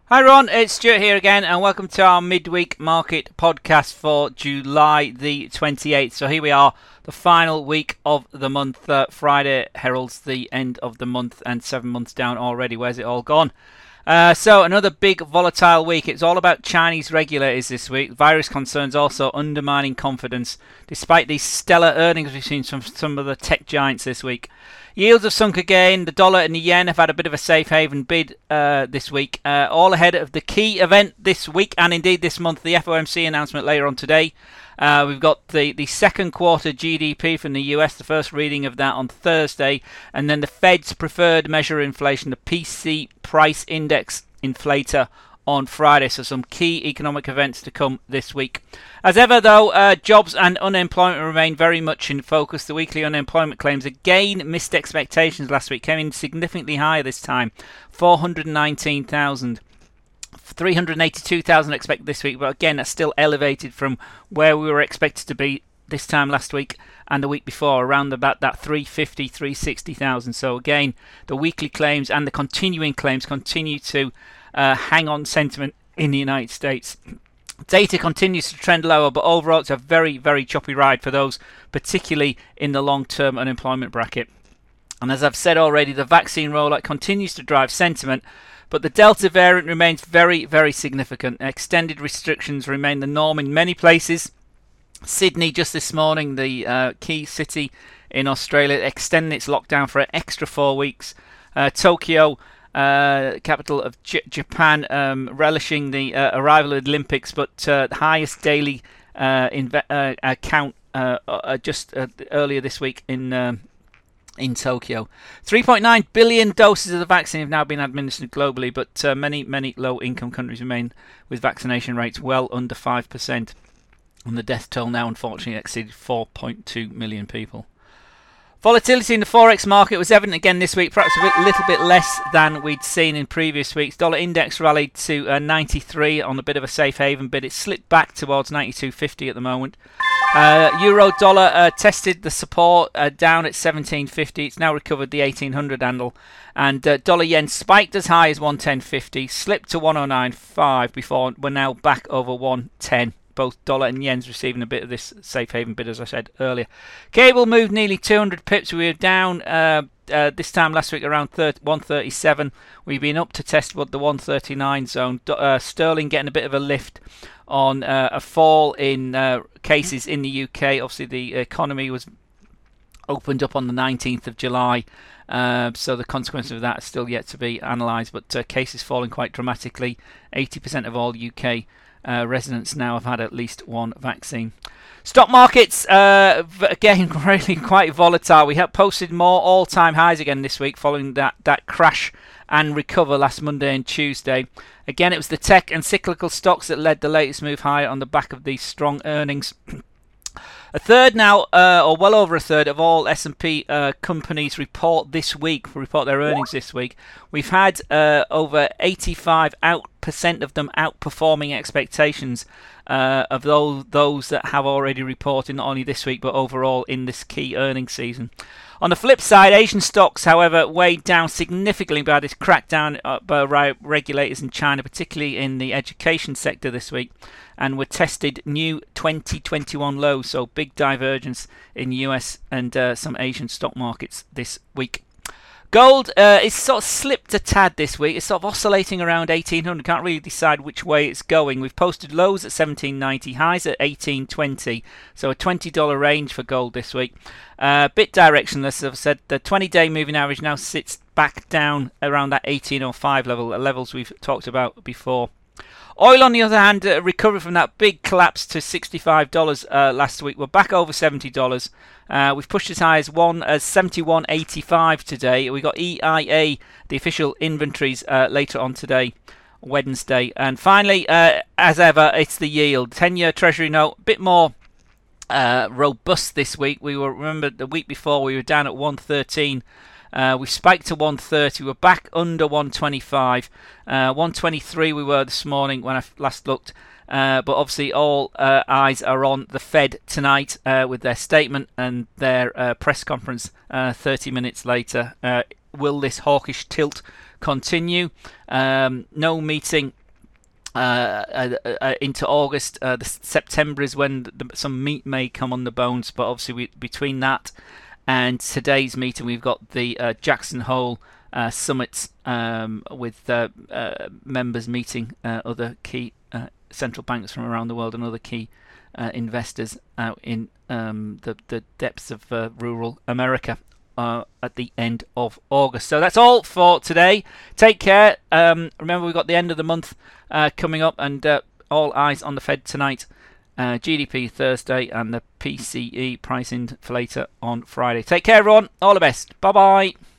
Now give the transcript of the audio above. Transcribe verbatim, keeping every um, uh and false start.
Hi Ron, it's Stuart here again, and welcome to our midweek market podcast for July the twenty-eighth. So here we are, the final week of the month. Uh, Friday heralds the end of the month, and seven months down already. Where's it all gone? Uh, so another big volatile week. It's all about Chinese regulators this week. Virus concerns also undermining confidence, despite these stellar earnings we've seen from some of the tech giants this week. Yields have sunk again. The dollar and the yen have had a bit of a safe haven bid uh, this week, uh, all ahead of the key event this week and indeed this month, the F O M C announcement later on today. Uh, we've got the, the second quarter G D P from the U S, the first reading of that on Thursday, and then the Fed's preferred measure of inflation, the P C Price Index inflator, on Friday. So some key economic events to come this week. As ever though, uh, jobs and unemployment remain very much in focus. The weekly unemployment claims again missed expectations last week, came in significantly higher this time, four hundred nineteen thousand. three hundred eighty-two thousand expected this week, but again that's still elevated from where we were expected to be this time last week and the week before, around about that three hundred fifty, three hundred sixty thousand. So again, the weekly claims and the continuing claims continue to uh, hang on sentiment in the United States. Data continues to trend lower, but overall it's a very, very choppy ride for those particularly in the long-term unemployment bracket. And as I've said already, the vaccine rollout continues to drive sentiment, but the Delta variant remains very, very significant. Extended restrictions remain the norm in many places. Sydney just this morning, the uh, key city in Australia, extending its lockdown for an extra four weeks. Uh, Tokyo, uh, capital of J- Japan, um, relishing the uh, arrival of the Olympics, but uh, the highest daily uh, inve- uh, count uh, uh, just uh, earlier this week in um, in Tokyo. three point nine billion doses of the vaccine have now been administered globally, but uh, many, many low-income countries remain with vaccination rates well under five percent. And the death toll now, unfortunately, exceeded four point two million people. Volatility in the Forex market was evident again this week, perhaps a bit, little bit less than we'd seen in previous weeks. Dollar index rallied to uh, ninety-three on a bit of a safe haven bid. It slipped back towards ninety-two fifty at the moment. Uh, Euro dollar uh, tested the support uh, down at seventeen fifty. It's now recovered the eighteen hundred handle. And uh, dollar yen spiked as high as one ten fifty, slipped to one oh nine five before we're now back over one ten. Both dollar and yen's receiving a bit of this safe haven bid, as I said earlier. Cable moved nearly two hundred pips. We were down uh, uh, this time last week around one thirty-seven. We've been up to test what the one thirty-nine zone. Uh, sterling getting a bit of a lift on uh, a fall in uh, cases in the U K. Obviously, the economy was opened up on the nineteenth of July. Uh, so the consequences of that are still yet to be analysed. But uh, cases falling quite dramatically. eighty percent of all U K Uh, residents now have had at least one vaccine. Stock markets, uh, again, really quite volatile. We have posted more all-time highs again this week following that, that crash and recover last Monday and Tuesday. Again, it was the tech and cyclical stocks that led the latest move higher on the back of these strong earnings. A third now, uh, or well over a third, of all S and P uh, companies report this week, report their earnings this week. We've had uh, over eighty-five percent of them outperforming expectations uh, of those, those that have already reported, not only this week, but overall in this key earnings season. On the flip side, Asian stocks, however, weighed down significantly by this crackdown by regulators in China, particularly in the education sector this week, and were tested new twenty twenty-one lows, so big divergence in U S and uh, some Asian stock markets this week. Gold uh, is sort of slipped a tad this week. It's sort of oscillating around eighteen hundred. Can't really decide which way it's going. We've posted lows at seventeen ninety, highs at eighteen twenty. So a twenty dollars range for gold this week. Uh, bit directionless, as I've said. The twenty-day moving average now sits back down around that eighteen oh five level, the levels we've talked about before. Oil, on the other hand, uh, recovered from that big collapse to sixty-five dollars uh, last week. We're back over seventy dollars. Uh, we've pushed as high as one as seventy-one eighty-five today. We got E I A, the official inventories, uh, later on today, Wednesday. And finally, uh, as ever, it's the yield. ten-year Treasury note, a bit more uh, robust this week. We were remember the week before we were down at one thirteen. Uh, we spiked to one thirty. We're back under one twenty-five. Uh, one twenty-three we were this morning when I last looked. Uh, but obviously all uh, eyes are on the Fed tonight uh, with their statement and their uh, press conference uh, thirty minutes later. Uh, will this hawkish tilt continue? Um, no meeting Uh, uh, uh, into August. Uh, the September is when the, the, some meat may come on the bones, but obviously we, between that and today's meeting, we've got the uh, Jackson Hole uh, summit um, with uh, uh, members meeting uh, other key uh, central banks from around the world and other key uh, investors out in um, the, the depths of uh, rural America. Uh, at the end of August. So that's all for today. Take care. Um, remember, we've got the end of the month uh, coming up, and uh, all eyes on the Fed tonight. Uh, G D P Thursday and the P C E price inflator on Friday. Take care, everyone. All the best. Bye bye.